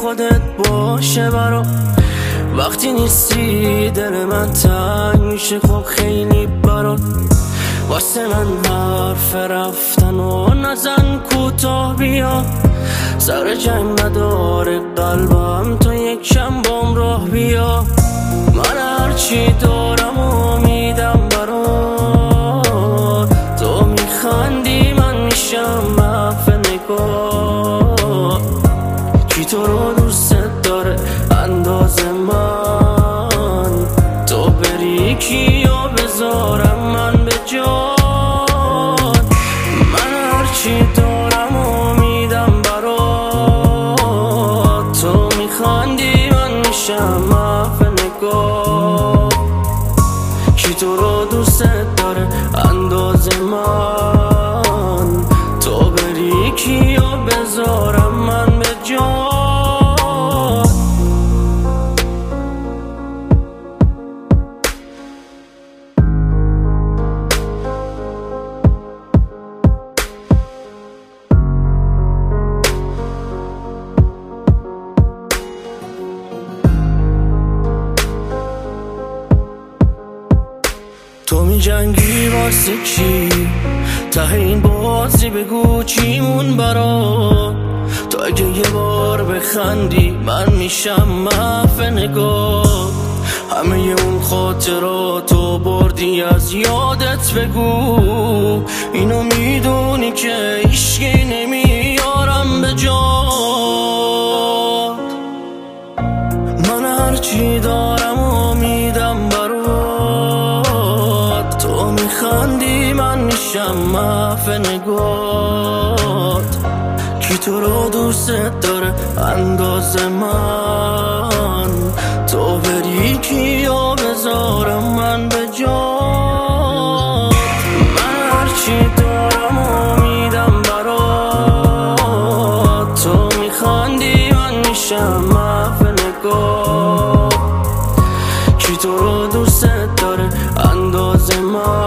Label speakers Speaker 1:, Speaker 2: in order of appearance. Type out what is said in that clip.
Speaker 1: خودت باشه برا. وقتی نیستی دل من تنگ میشه خب خیلی برات. واسه من حرف رفتن و نزن کوتاه بیا. سر جنگ نداره قلبم تو یک کم بام راه بیا. من هرچی دارم و میدم برات. تو میخندی من میشم محو نگاه. کی تو رو دوست داره انداز من؟ تو بری کیو بذارم من به جان. من هرچی دارم و میدم برات. تو میخندی من میشم محو نگاه. کی تو رو دوست داره انداز من؟ تو بری کیو بذارم من به جان. تو می جنگی واسه کی؟ ته این بازی بگو چیمون برا. تو اگه یه بار بخندی من میشم محو نگاه. همه اون خاطراتو بردی از یادت بگو. اینو میدونی که هیچکی نمیارم به جات. من هرچی دارم و میدم برات. تو میخندی من میشم محو نگات. کی تو رو دوست داره انداز من؟ تو بری کیو بذارم من به جات. من هرچی دارم و میدم برات. تو میخندی من میشم محو نگات. کی تو رو دوست داره انداز من؟